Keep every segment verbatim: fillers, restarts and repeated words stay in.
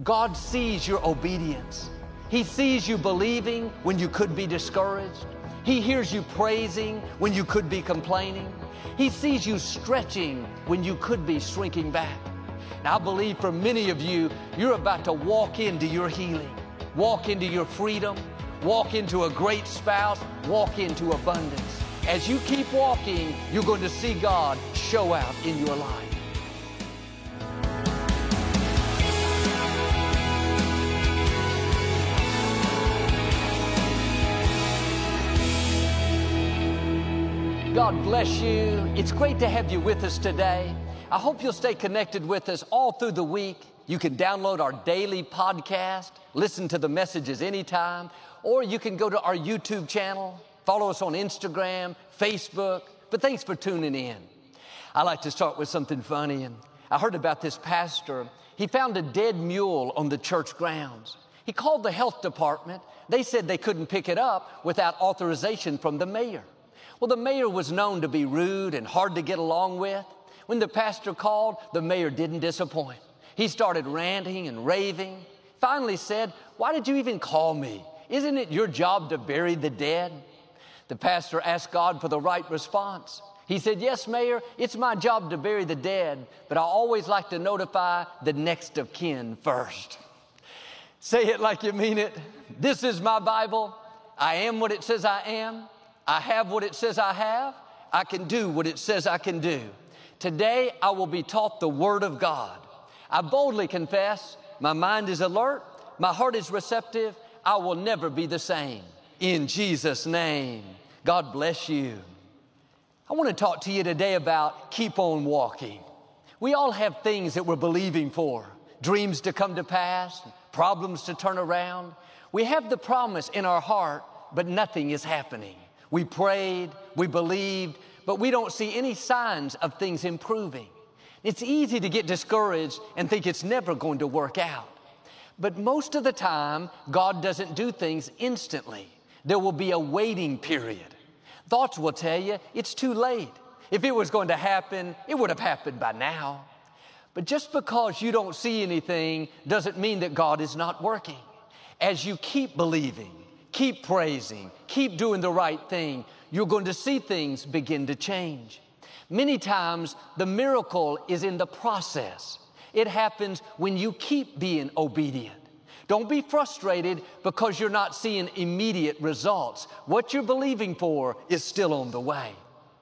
God sees your obedience. He sees you believing when you could be discouraged. He hears you praising when you could be complaining. He sees you stretching when you could be shrinking back. Now, I believe for many of you, you're about to walk into your healing, walk into your freedom, walk into a great spouse, walk into abundance. As you keep walking, you're going to see God show out in your life. God bless you. It's great to have you with us today. I hope you'll stay connected with us all through the week. You can download our daily podcast, listen to the messages anytime, or you can go to our YouTube channel, follow us on Instagram, Facebook. But thanks for tuning in. I like to start with something funny. And I heard about this pastor. He found a dead mule on the church grounds. He called the health department. They said they couldn't pick it up without authorization from the mayor. Well, the mayor was known to be rude and hard to get along with. When the pastor called, the mayor didn't disappoint. He started ranting and raving. Finally said, "Why did you even call me? Isn't it your job to bury the dead?" The pastor asked God for the right response. He said, "Yes, Mayor, it's my job to bury the dead, but I always like to notify the next of kin first." Say it like you mean it. This is my Bible. I am what it says I am. I have what it says I have. I can do what it says I can do. Today, I will be taught the Word of God. I boldly confess, my mind is alert, my heart is receptive, I will never be the same. In Jesus' name, God bless you. I want to talk to you today about keep on walking. We all have things that we're believing for, dreams to come to pass, problems to turn around. We have the promise in our heart, but nothing is happening. We prayed, we believed, but we don't see any signs of things improving. It's easy to get discouraged and think it's never going to work out. But most of the time, God doesn't do things instantly. There will be a waiting period. Thoughts will tell you it's too late. If it was going to happen, it would have happened by now. But just because you don't see anything doesn't mean that God is not working. As you keep believing, keep praising, keep doing the right thing, you're going to see things begin to change. Many times, the miracle is in the process. It happens when you keep being obedient. Don't be frustrated because you're not seeing immediate results. What you're believing for is still on the way.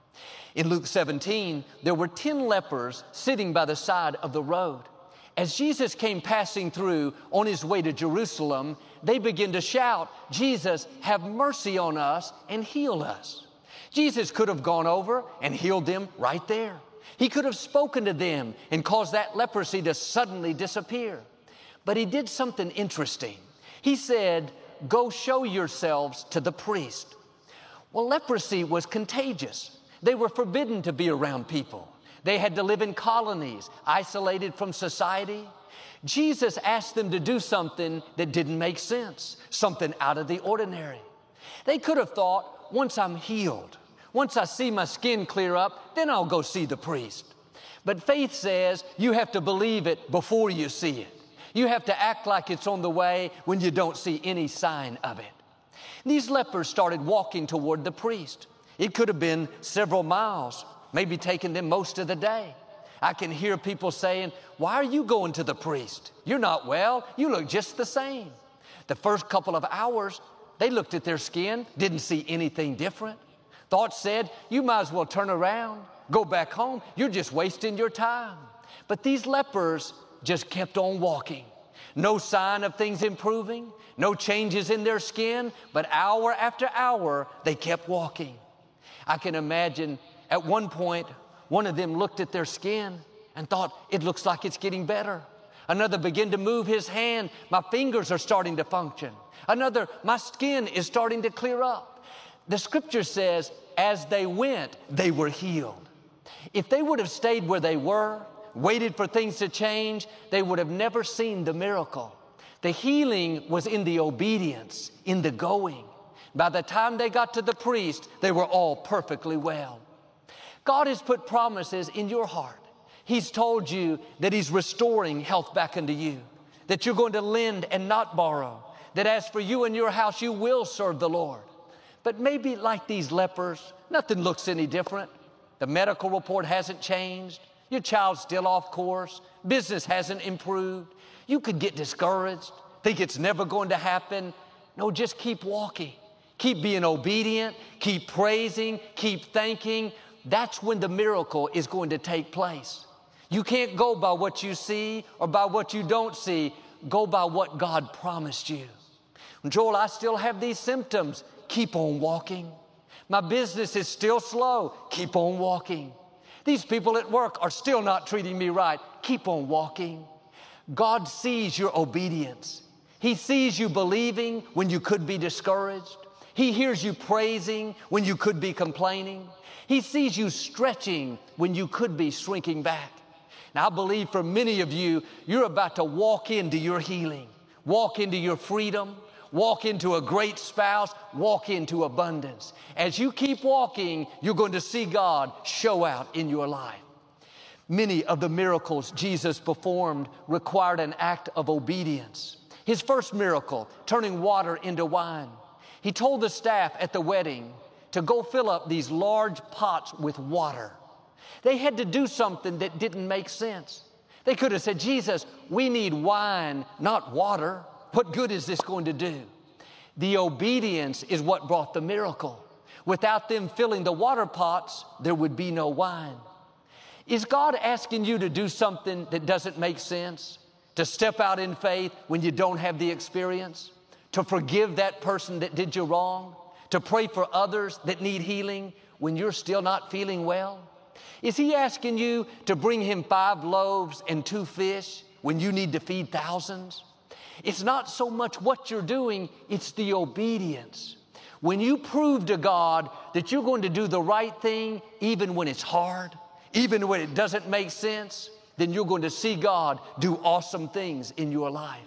In Luke seventeen, there were ten lepers sitting by the side of the road. As Jesus came passing through on his way to Jerusalem, they began to shout, "Jesus, have mercy on us and heal us." Jesus could have gone over and healed them right there. He could have spoken to them and caused that leprosy to suddenly disappear. But he did something interesting. He said, "Go show yourselves to the priest." Well, leprosy was contagious. They were forbidden to be around people. They had to live in colonies, isolated from society. Jesus asked them to do something that didn't make sense, something out of the ordinary. They could have thought, once I'm healed, once I see my skin clear up, then I'll go see the priest. But faith says you have to believe it before you see it. You have to act like it's on the way when you don't see any sign of it. These lepers started walking toward the priest. It could have been several miles, maybe taking them most of the day. I can hear people saying, "Why are you going to the priest? You're not well. You look just the same." The first couple of hours, they looked at their skin, didn't see anything different. Thoughts said, "You might as well turn around, go back home. You're just wasting your time." But these lepers just kept on walking. No sign of things improving, no changes in their skin, but hour after hour, they kept walking. I can imagine at one point, one of them looked at their skin and thought, "It looks like it's getting better." Another began to move his hand. "My fingers are starting to function." Another, "My skin is starting to clear up." The scripture says, as they went, they were healed. If they would have stayed where they were, waited for things to change, they would have never seen the miracle. The healing was in the obedience, in the going. By the time they got to the priest, they were all perfectly well. God has put promises in your heart. He's told you that He's restoring health back into you, that you're going to lend and not borrow, that as for you and your house, you will serve the Lord. But maybe like these lepers, nothing looks any different. The medical report hasn't changed. Your child's still off course. Business hasn't improved. You could get discouraged, think it's never going to happen. No, just keep walking. Keep being obedient. Keep praising. Keep thanking. That's when the miracle is going to take place. You can't go by what you see or by what you don't see. Go by what God promised you. Joel, I still have these symptoms. Keep on walking. My business is still slow. Keep on walking. These people at work are still not treating me right. Keep on walking. God sees your obedience. He sees you believing when you could be discouraged. He hears you praising when you could be complaining. He sees you stretching when you could be shrinking back. Now, I believe for many of you, you're about to walk into your healing, walk into your freedom, walk into a great spouse, walk into abundance. As you keep walking, you're going to see God show out in your life. Many of the miracles Jesus performed required an act of obedience. His first miracle, turning water into wine. He told the staff at the wedding to go fill up these large pots with water. They had to do something that didn't make sense. They could have said, Jesus, we need wine, not water. What good is this going to do? The obedience is what brought the miracle. Without them filling the water pots, there would be no wine. Is God asking you to do something that doesn't make sense? To step out in faith when you don't have the experience? To forgive that person that did you wrong? To pray for others that need healing when you're still not feeling well? Is He asking you to bring Him five loaves and two fish when you need to feed thousands? It's not so much what you're doing, it's the obedience. When you prove to God that you're going to do the right thing even when it's hard, even when it doesn't make sense, then you're going to see God do awesome things in your life.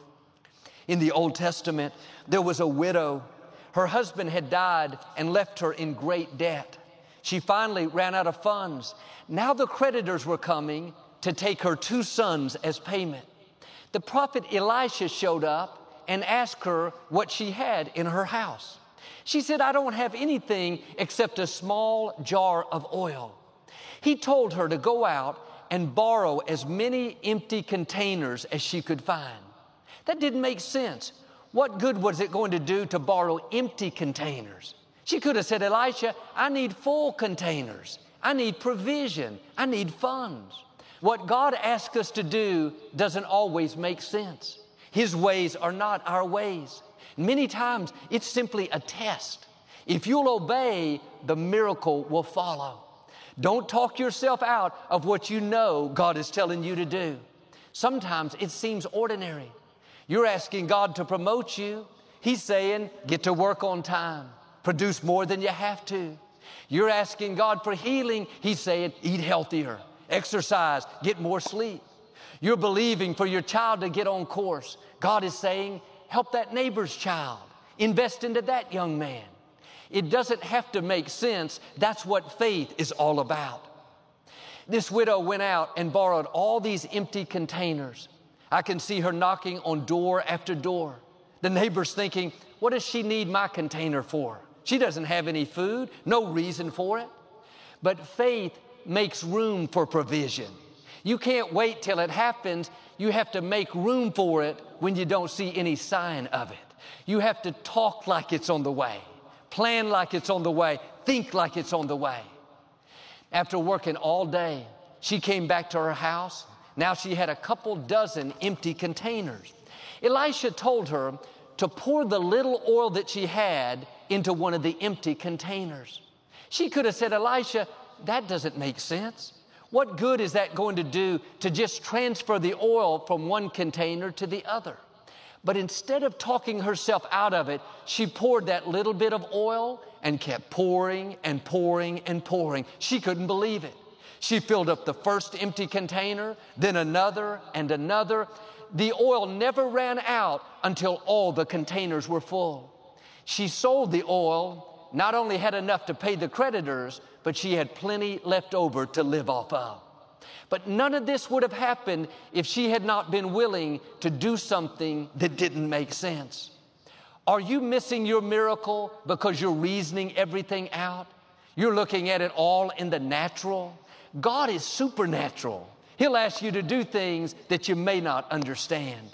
In the Old Testament, there was a widow. Her husband had died and left her in great debt. She finally ran out of funds. Now the creditors were coming to take her two sons as payment. The prophet Elisha showed up and asked her what she had in her house. She said, I don't have anything except a small jar of oil. He told her to go out and borrow as many empty containers as she could find. That didn't make sense. What good was it going to do to borrow empty containers? She could have said, Elisha, I need full containers. I need provision. I need funds. What God asks us to do doesn't always make sense. His ways are not our ways. Many times it's simply a test. If you'll obey, the miracle will follow. Don't talk yourself out of what you know God is telling you to do. Sometimes it seems ordinary. You're asking God to promote you. He's saying, get to work on time. Produce more than you have to. You're asking God for healing. He's saying, eat healthier, exercise, get more sleep. You're believing for your child to get on course. God is saying, help that neighbor's child. Invest into that young man. It doesn't have to make sense. That's what faith is all about. This widow went out and borrowed all these empty containers. I can see her knocking on door after door. The neighbor's thinking, what does she need my container for? She doesn't have any food, no reason for it. But faith makes room for provision. You can't wait till it happens. You have to make room for it when you don't see any sign of it. You have to talk like it's on the way, plan like it's on the way, think like it's on the way. After working all day, she came back to her house. Now she had a couple dozen empty containers. Elisha told her to pour the little oil that she had into one of the empty containers. She could have said, Elisha, that doesn't make sense. What good is that going to do to just transfer the oil from one container to the other? But instead of talking herself out of it, she poured that little bit of oil and kept pouring and pouring and pouring. She couldn't believe it. She filled up the first empty container, then another and another. The oil never ran out until all the containers were full. She sold the oil, not only had enough to pay the creditors, but she had plenty left over to live off of. But none of this would have happened if she had not been willing to do something that didn't make sense. Are you missing your miracle because you're reasoning everything out? You're looking at it all in the natural? God is supernatural. He'll ask you to do things that you may not understand.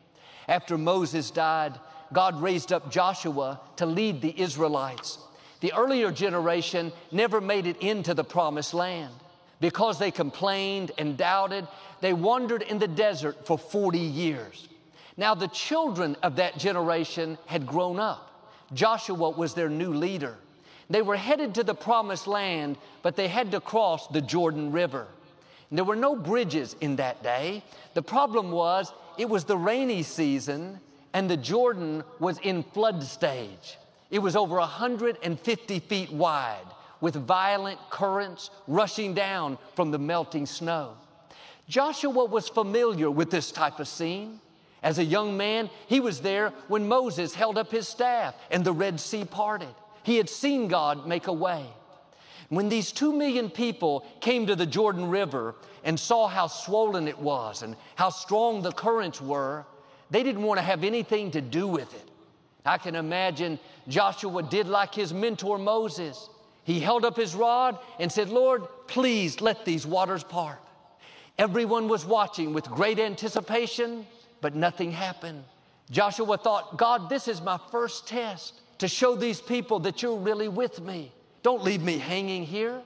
After Moses died, God raised up Joshua to lead the Israelites. The earlier generation never made it into the promised land. Because they complained and doubted, they wandered in the desert for forty years. Now the children of that generation had grown up. Joshua was their new leader. They were headed to the promised land, but they had to cross the Jordan River. And there were no bridges in that day. The problem was it was the rainy season and the Jordan was in flood stage. It was over one hundred fifty feet wide, with violent currents rushing down from the melting snow. Joshua was familiar with this type of scene. As a young man, he was there when Moses held up his staff and the Red Sea parted. He had seen God make a way. When these two million people came to the Jordan River and saw how swollen it was and how strong the currents were, they didn't want to have anything to do with it. I can imagine Joshua did like his mentor Moses. He held up his rod and said, "Lord, please let these waters part." Everyone was watching with great anticipation, but nothing happened. Joshua thought, "God, this is my first test to show these people that you're really with me. Don't leave me hanging here."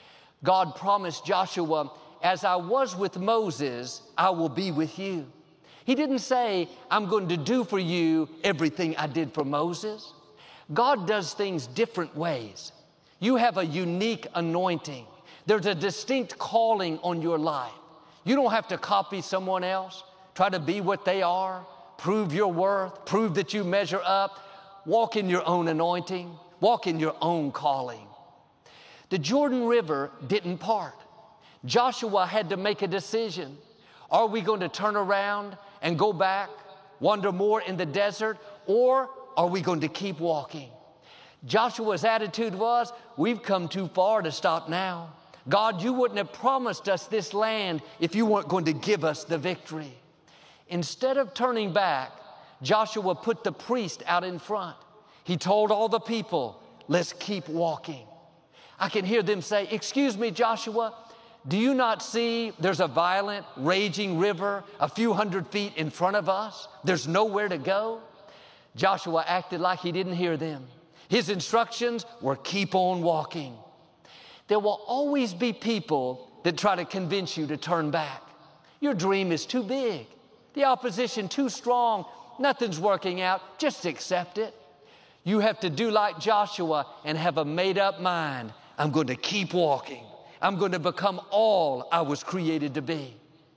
God promised Joshua, "As I was with Moses, I will be with you." He didn't say, "I'm going to do for you everything I did for Moses." God does things different ways. You have a unique anointing. There's a distinct calling on your life. You don't have to copy someone else, try to be what they are, prove your worth, prove that you measure up. Walk in your own anointing. Walk in your own calling. The Jordan River didn't part. Joshua had to make a decision. Are we going to turn around and go back, wander more in the desert, or are we going to keep walking? Joshua's attitude was, we've come too far to stop now. God, you wouldn't have promised us this land if you weren't going to give us the victory. Instead of turning back, Joshua put the priest out in front. He told all the people, let's keep walking. I can hear them say, "Excuse me, Joshua, do you not see there's a violent, raging river a few hundred feet in front of us? There's nowhere to go." Joshua acted like he didn't hear them. His instructions were keep on walking. There will always be people that try to convince you to turn back. Your dream is too big. The opposition too strong. Nothing's working out. Just accept it. You have to do like Joshua and have a made-up mind. I'm going to keep walking. I'm going to become all I was created to be.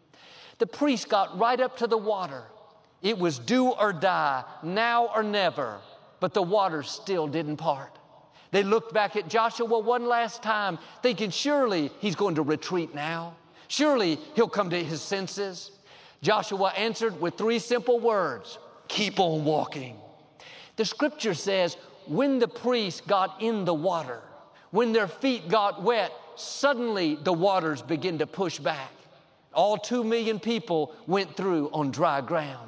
The priest got right up to the water. It was do or die, now or never, but the water still didn't part. They looked back at Joshua one last time, thinking surely he's going to retreat now. Surely he'll come to his senses. Joshua answered with three simple words, keep on walking. The scripture says, when the priests got in the water, when their feet got wet, suddenly the waters began to push back. All two million people went through on dry ground.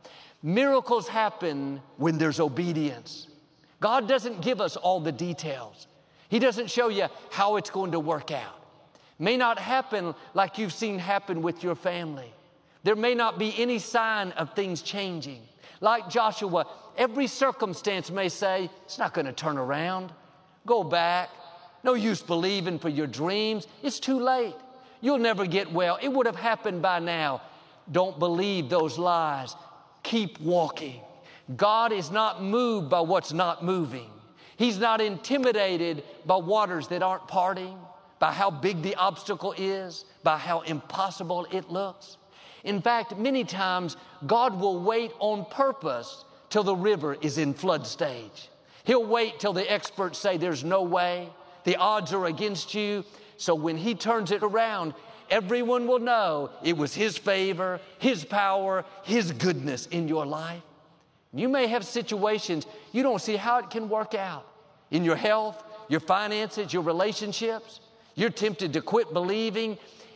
Miracles happen when there's obedience. God doesn't give us all the details. He doesn't show you how it's going to work out. May not happen like you've seen happen with your family. There may not be any sign of things changing. Like Joshua, every circumstance may say, it's not going to turn around. Go back. No use believing for your dreams. It's too late. You'll never get well. It would have happened by now. Don't believe those lies. Keep walking. God is not moved by what's not moving. He's not intimidated by waters that aren't parting, by how big the obstacle is, by how impossible it looks. In fact, many times, God will wait on purpose till the river is in flood stage. He'll wait till the experts say there's no way, the odds are against you. So when He turns it around, everyone will know it was His favor, His power, His goodness in your life. You may have situations you don't see how it can work out. In your health, your finances, your relationships. You're tempted to quit believing.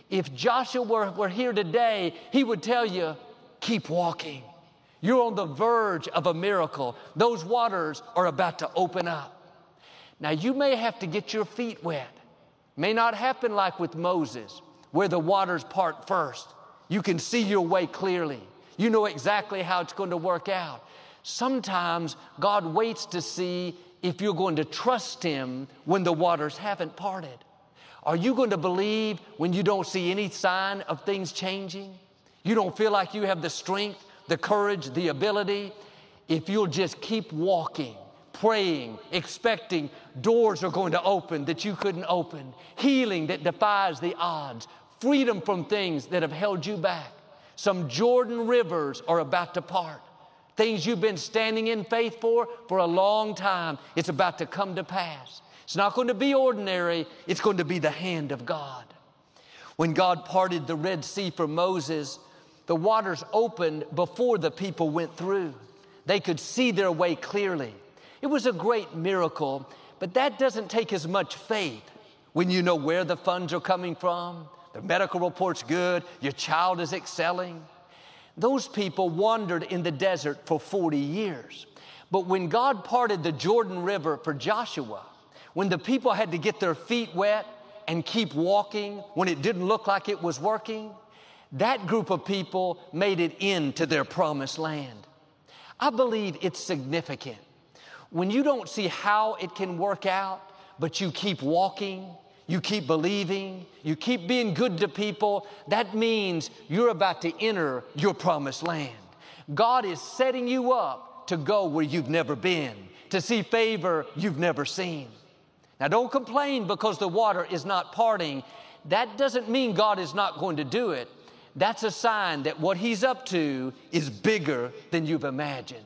If Joshua were, were here today, he would tell you, keep walking. You're on the verge of a miracle. Those waters are about to open up. Now, you may have to get your feet wet. May not happen like with Moses, where the waters part first. You can see your way clearly. You know exactly how it's going to work out. Sometimes God waits to see if you're going to trust Him when the waters haven't parted. Are you going to believe when you don't see any sign of things changing? You don't feel like you have the strength, the courage, the ability? If you'll just keep walking, praying, expecting, doors are going to open that you couldn't open, healing that defies the odds, freedom from things that have held you back. Some Jordan rivers are about to part. Things you've been standing in faith for for a long time, it's about to come to pass. It's not going to be ordinary. It's going to be the hand of God. When God parted the Red Sea for Moses, the waters opened before the people went through. They could see their way clearly. It was a great miracle, but that doesn't take as much faith when you know where the funds are coming from, the medical report's good, your child is excelling. Those people wandered in the desert for forty years. But when God parted the Jordan River for Joshua, when the people had to get their feet wet and keep walking when it didn't look like it was working, that group of people made it into their promised land. I believe it's significant. When you don't see how it can work out, but you keep walking, you keep believing, you keep being good to people, that means you're about to enter your promised land. God is setting you up to go where you've never been, to see favor you've never seen. Now, don't complain because the water is not parting. That doesn't mean God is not going to do it. That's a sign that what He's up to is bigger than you've imagined.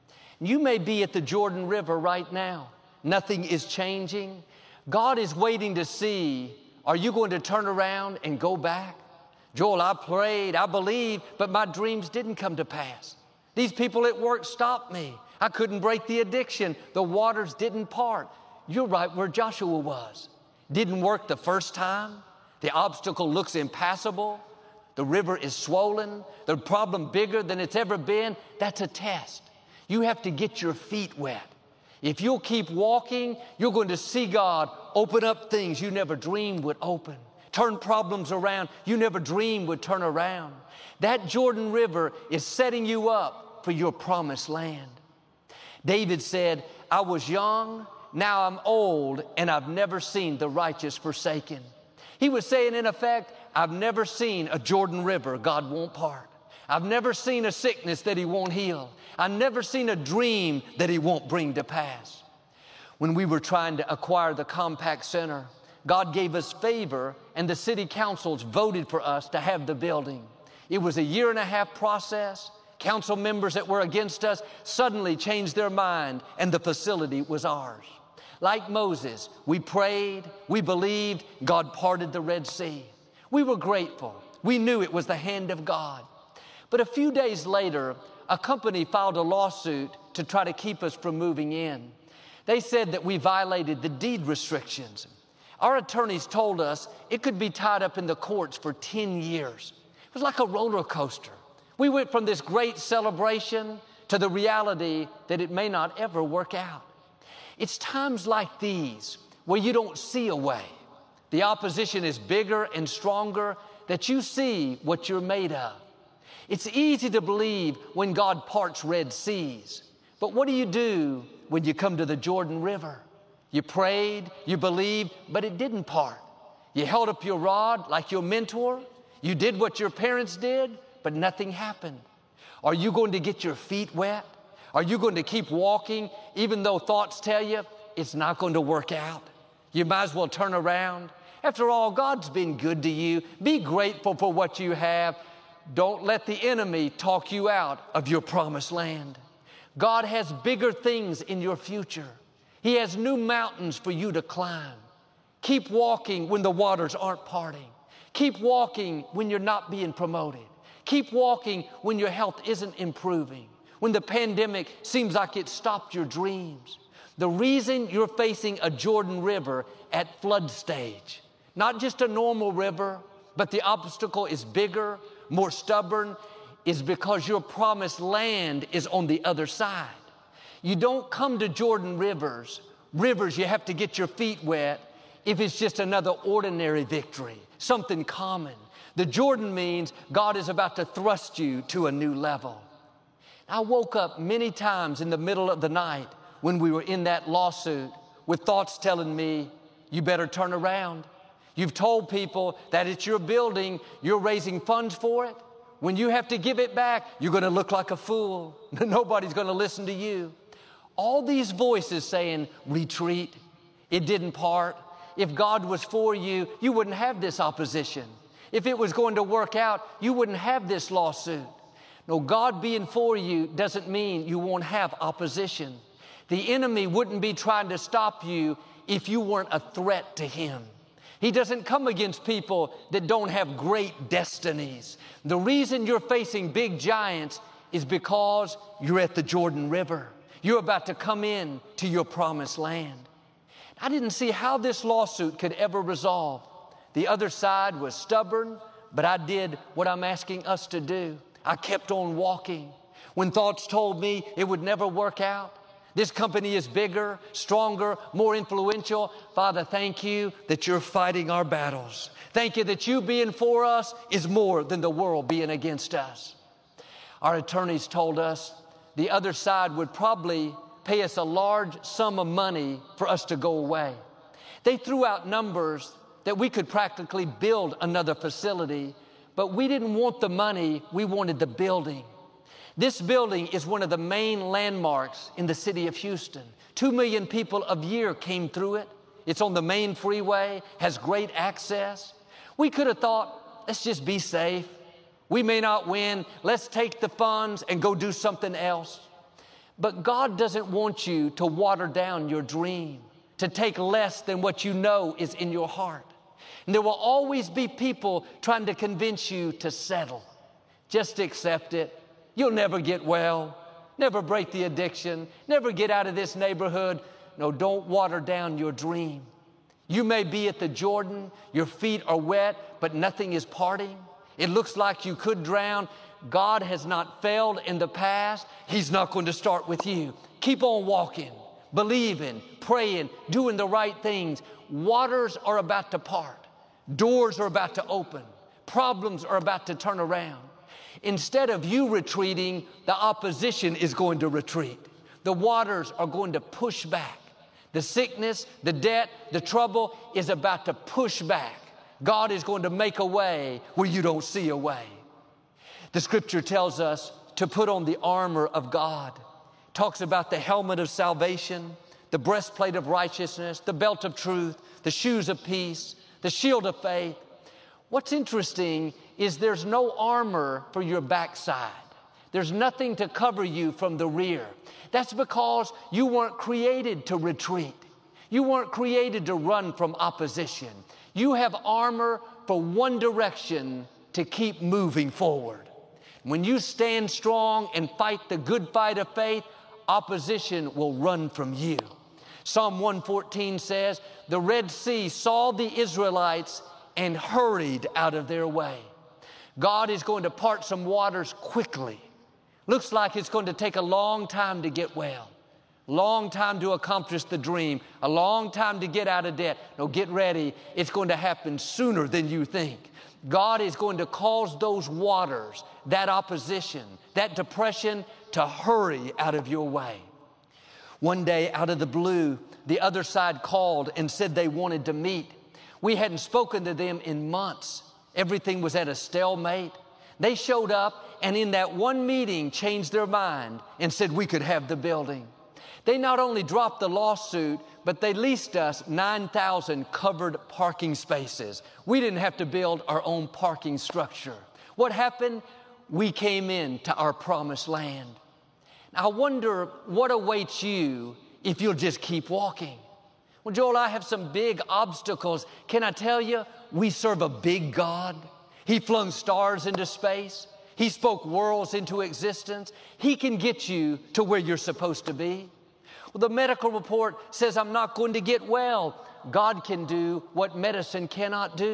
You may be at the Jordan River right now. Nothing is changing. God is waiting to see, are you going to turn around and go back? Joel, I prayed, I believed, but my dreams didn't come to pass. These people at work stopped me. I couldn't break the addiction. The waters didn't part. You're right where Joshua was. Didn't work the first time. The obstacle looks impassable. The river is swollen. The problem bigger than it's ever been. That's a test. You have to get your feet wet. If you'll keep walking, you're going to see God open up things you never dreamed would open. Turn problems around you never dreamed would turn around. That Jordan River is setting you up for your promised land. David said, I was young, now I'm old, and I've never seen the righteous forsaken. He was saying, in effect, I've never seen a Jordan River God won't part. I've never seen a sickness that He won't heal. I've never seen a dream that He won't bring to pass. When we were trying to acquire the Compaq Center, God gave us favor, and the city councils voted for us to have the building. It was a year and a half process. Council members that were against us suddenly changed their mind, and the facility was ours. Like Moses, we prayed, we believed, God parted the Red Sea. We were grateful. We knew it was the hand of God. But a few days later, a company filed a lawsuit to try to keep us from moving in. They said that we violated the deed restrictions. Our attorneys told us it could be tied up in the courts for ten years. It was like a roller coaster. We went from this great celebration to the reality that it may not ever work out. It's times like these where you don't see a way. The opposition is bigger and stronger, that you see what you're made of. It's easy to believe when God parts Red Seas. But what do you do when you come to the Jordan River? You prayed, you believed, but it didn't part. You held up your rod like your mentor. You did what your parents did, but nothing happened. Are you going to get your feet wet? Are you going to keep walking even though thoughts tell you it's not going to work out? You might as well turn around. After all, God's been good to you. Be grateful for what you have. Don't let the enemy talk you out of your promised land. God has bigger things in your future. He has new mountains for you to climb. Keep walking when the waters aren't parting. Keep walking when you're not being promoted. Keep walking when your health isn't improving, when the pandemic seems like it stopped your dreams. The reason you're facing a Jordan River at flood stage, not just a normal river, but the obstacle is bigger, more stubborn, is because your promised land is on the other side. You don't come to Jordan rivers, rivers you have to get your feet wet, if it's just another ordinary victory, something common. The Jordan means God is about to thrust you to a new level. I woke up many times in the middle of the night when we were in that lawsuit with thoughts telling me, you better turn around. You've told people that it's your building, you're raising funds for it. When you have to give it back, you're going to look like a fool. Nobody's going to listen to you. All these voices saying, retreat. It didn't part. If God was for you, you wouldn't have this opposition. If it was going to work out, you wouldn't have this lawsuit. No, God being for you doesn't mean you won't have opposition. The enemy wouldn't be trying to stop you if you weren't a threat to him. He doesn't come against people that don't have great destinies. The reason you're facing big giants is because you're at the Jordan River. You're about to come in to your promised land. I didn't see how this lawsuit could ever resolve. The other side was stubborn, but I did what I'm asking us to do. I kept on walking. When thoughts told me it would never work out, this company is bigger, stronger, more influential. Father, thank you that you're fighting our battles. Thank you that you being for us is more than the world being against us. Our attorneys told us the other side would probably pay us a large sum of money for us to go away. They threw out numbers that we could practically build another facility, but we didn't want the money, we wanted the building. This building is one of the main landmarks in the city of Houston. Two million people a year came through it. It's on the main freeway, has great access. We could have thought, let's just be safe. We may not win. Let's take the funds and go do something else. But God doesn't want you to water down your dream, to take less than what you know is in your heart. And there will always be people trying to convince you to settle. Just accept it. You'll never get well, never break the addiction, never get out of this neighborhood. No, don't water down your dream. You may be at the Jordan, your feet are wet, but nothing is parting. It looks like you could drown. God has not failed in the past. He's not going to start with you. Keep on walking, believing, praying, doing the right things. Waters are about to part. Doors are about to open. Problems are about to turn around. Instead of you retreating, the opposition is going to retreat. The waters are going to push back. The sickness, the debt, the trouble is about to push back. God is going to make a way where you don't see a way. The scripture tells us to put on the armor of God. It talks about the helmet of salvation, the breastplate of righteousness, the belt of truth, the shoes of peace, the shield of faith. What's interesting is there's no armor for your backside. There's nothing to cover you from the rear. That's because you weren't created to retreat. You weren't created to run from opposition. You have armor for one direction, to keep moving forward. When you stand strong and fight the good fight of faith, opposition will run from you. Psalm one fourteen says, the Red Sea saw the Israelites and hurried out of their way. God is going to part some waters quickly. Looks like it's going to take a long time to get well, long time to accomplish the dream, a long time to get out of debt. No, get ready. It's going to happen sooner than you think. God is going to cause those waters, that opposition, that depression to hurry out of your way. One day, out of the blue, the other side called and said they wanted to meet. We hadn't spoken to them in months. Everything was at a stalemate. They showed up and in that one meeting changed their mind and said we could have the building. They not only dropped the lawsuit, but they leased us nine thousand covered parking spaces. We didn't have to build our own parking structure. What happened? We came into our promised land. Now, I wonder what awaits you if you'll just keep walking. Well, Joel, I have some big obstacles. Can I tell you, we serve a big God. He flung stars into space. He spoke worlds into existence. He can get you to where you're supposed to be. Well, the medical report says I'm not going to get well. God can do what medicine cannot do.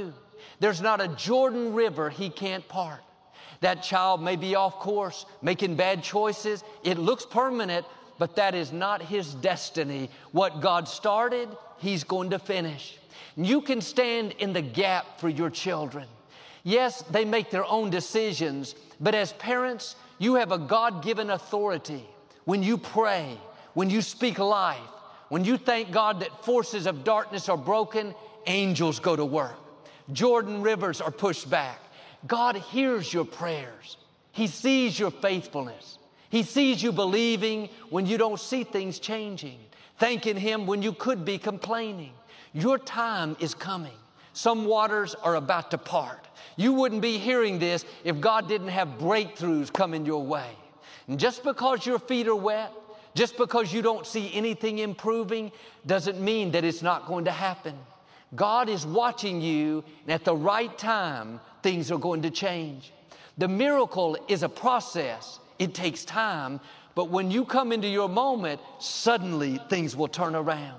There's not a Jordan River He can't part. That child may be off course, making bad choices. It looks permanent, but that is not his destiny. What God started, He's going to finish. You can stand in the gap for your children. Yes, they make their own decisions, but as parents, you have a God-given authority. When you pray, when you speak life, when you thank God that forces of darkness are broken, angels go to work. Jordan rivers are pushed back. God hears your prayers. He sees your faithfulness. He sees you believing when you don't see things changing, thanking Him when you could be complaining. Your time is coming. Some waters are about to part. You wouldn't be hearing this if God didn't have breakthroughs coming your way. And just because your feet are wet, just because you don't see anything improving, doesn't mean that it's not going to happen. God is watching you, and at the right time, things are going to change. The miracle is a process. It takes time, but when you come into your moment, suddenly things will turn around.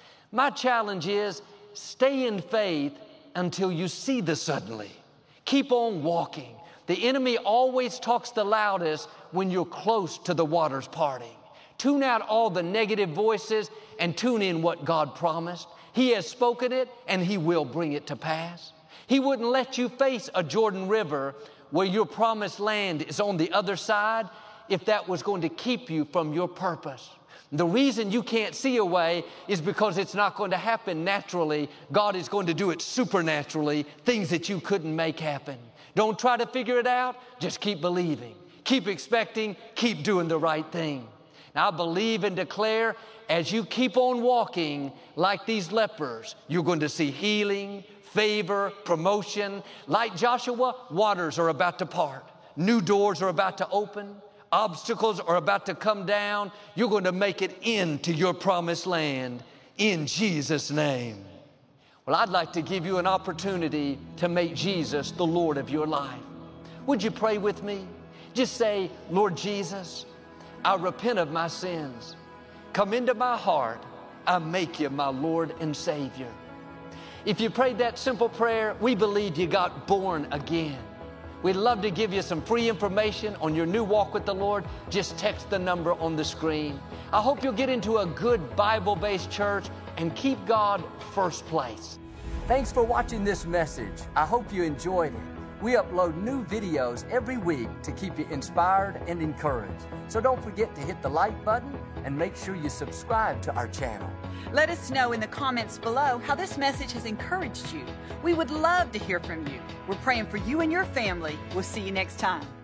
My challenge is stay in faith until you see the suddenly. Keep on walking. The enemy always talks the loudest when you're close to the waters parting. Tune out all the negative voices and tune in what God promised. He has spoken it and He will bring it to pass. He wouldn't let you face a Jordan River where your promised land is on the other side if that was going to keep you from your purpose. The reason you can't see a way is because it's not going to happen naturally. God is going to do it supernaturally, things that you couldn't make happen. Don't try to figure it out. Just keep believing. Keep expecting. Keep doing the right thing. Now, I believe and declare as you keep on walking like these lepers, you're going to see healing, favor, promotion. Like Joshua, waters are about to part. New doors are about to open. Obstacles are about to come down. You're going to make it into your promised land in Jesus' name. Well, I'd like to give you an opportunity to make Jesus the Lord of your life. Would you pray with me? Just say, Lord Jesus, I repent of my sins. Come into my heart. I make you my Lord and Savior. If you prayed that simple prayer, we believe you got born again. We'd love to give you some free information on your new walk with the Lord. Just text the number on the screen. I hope you'll get into a good Bible-based church and keep God first place. Thanks for watching this message. I hope you enjoyed it. We upload new videos every week to keep you inspired and encouraged. So don't forget to hit the like button and make sure you subscribe to our channel. Let us know in the comments below how this message has encouraged you. We would love to hear from you. We're praying for you and your family. We'll see you next time.